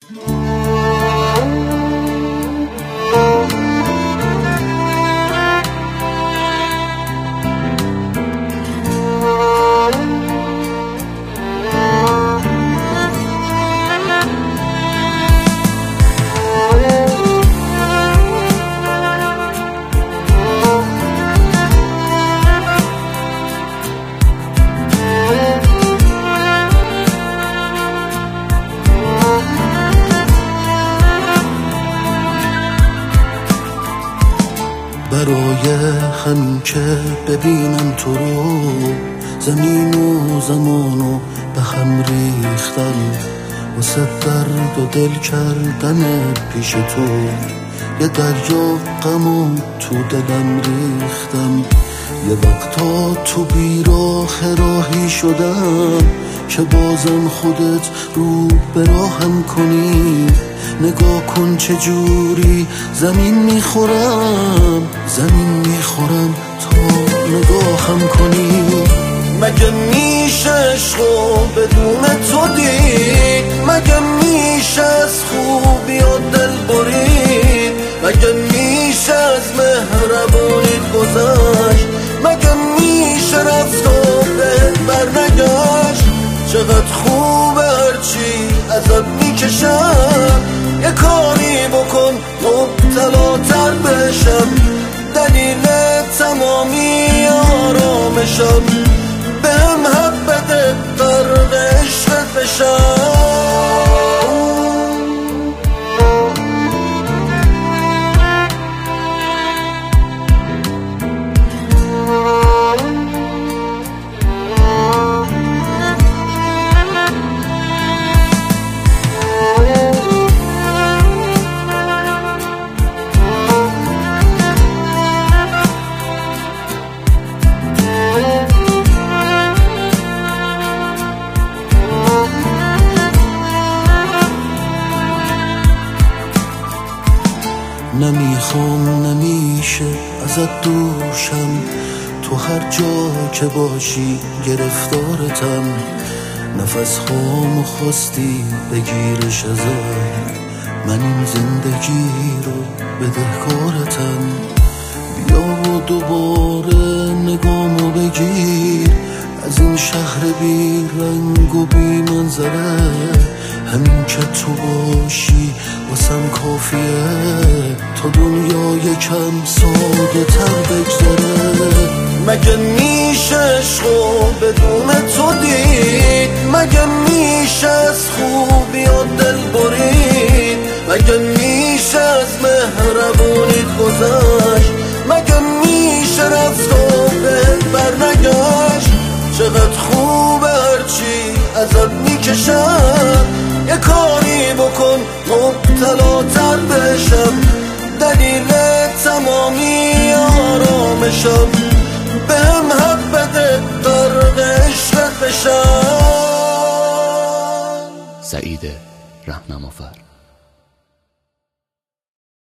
برای همین که ببینم تو رو، زمین و زمانو به هم ریختم، واسه درد و دل کردن پیش تو یه دریا غمو تو دلم ریختم. یه وقتا تو بیراه راهی شدم که بازم خودت رو به راهم کنی. نگاه کن چجوری زمین میخورم تا نگاهم کنی. مگه میشه عشقو بدون تو دید؟ مگه میشه از خوبی و دل برید؟ مگه میشه از مهربونیت گذشت؟ مگه میشه رفت و بهت برنگشت؟ چقدر خوبه هرچی ازت میکشم، یه کاری بکن مبتلاتر بشم، دلیل تمامی آرامشم، بهم حق بده غرق عشقت بشم. نمیخوام نمیشه ازت دوشم، تو هر جا که باشی گرفتارتم. نفس خامو خواستی بگیرش ازم، من این زندگی رو بدهکارتم. بیا و دوباره نگامو بگیر، از این شهر بی رنگ و بی منظره، همین که تو باشی واسم کافیه تا دنیا یکم ساده تر بگذره. مگه میشه عشقو بدون تو دید؟ مگه میشه از خوبی و دل برید؟ مگه میشه از مهربونیت گذشت؟ مگه میشه رفت و بهت برنگشت؟ چقدر خوبه هرچی ازت میکشم، یه کاری بکن مبتلاتر بشم، دلیل تمامی آرامشم، بهم حق بده غرق عشقت بشم. سعید رهنمافر.